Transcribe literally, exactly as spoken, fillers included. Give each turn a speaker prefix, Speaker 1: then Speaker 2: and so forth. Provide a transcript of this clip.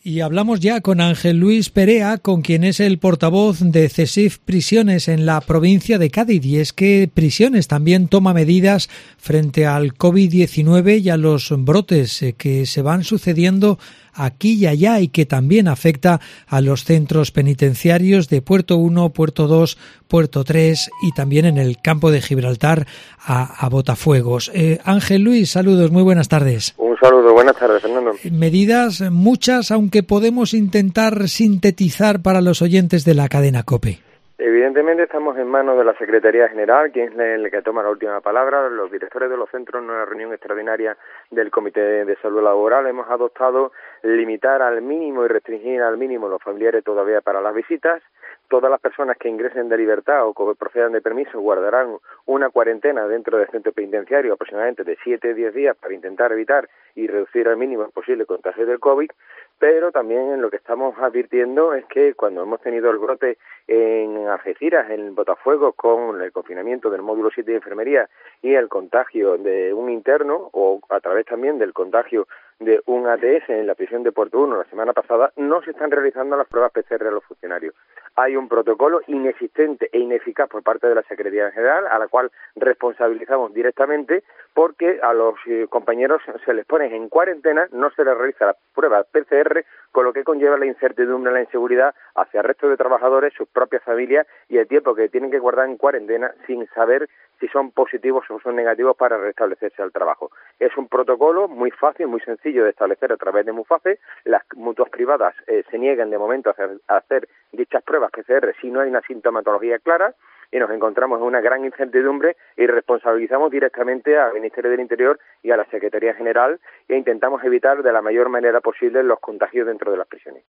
Speaker 1: Y hablamos ya con Ángel Luis Perea, con quien es el portavoz de CESIF Prisiones en la provincia de Cádiz. Y es que Prisiones también toma medidas frente al COVID diecinueve y a los brotes que se van sucediendo aquí y allá y que también afecta a los centros penitenciarios de Puerto uno, Puerto dos, Puerto tres y también en el campo de Gibraltar a, a Botafuegos. Eh, Ángel Luis, saludos, muy buenas tardes.
Speaker 2: Un saludo, buenas tardes, Fernando.
Speaker 1: Medidas muchas, aunque podemos intentar sintetizar para los oyentes de la cadena COPE.
Speaker 2: Evidentemente estamos en manos de la Secretaría General, quien es el que toma la última palabra. Los directores de los centros, en una reunión extraordinaria del Comité de Salud Laboral, hemos adoptado limitar al mínimo y restringir al mínimo los familiares todavía para las visitas. Todas las personas que ingresen de libertad o que procedan de permiso guardarán una cuarentena dentro del centro penitenciario aproximadamente de siete a diez días para intentar evitar y reducir al mínimo posible el contagio del COVID, pero también en lo que estamos advirtiendo es que cuando hemos tenido el brote en Algeciras, en Botafuegos, con el confinamiento del módulo siete de enfermería y el contagio de un interno, o a través también del contagio de un A T S en la prisión de Puerto uno la semana pasada, no se están realizando las pruebas P C R a los funcionarios. Hay un protocolo inexistente e ineficaz por parte de la Secretaría General, a la cual responsabilizamos directamente, porque a los eh, compañeros se les pone en cuarentena, no se les realiza la prueba P C R, con lo que conlleva la incertidumbre, la inseguridad hacia el resto de trabajadores, sus propias familias y el tiempo que tienen que guardar en cuarentena sin saber si son positivos o son negativos para restablecerse al trabajo. Es un protocolo muy fácil, muy sencillo de establecer a través de MUFACE. Las mutuas privadas eh, se niegan de momento a hacer, a hacer dichas pruebas P C R si no hay una sintomatología clara, y nos encontramos en una gran incertidumbre y responsabilizamos directamente al Ministerio del Interior y a la Secretaría General e intentamos evitar de la mayor manera posible los contagios dentro de las prisiones.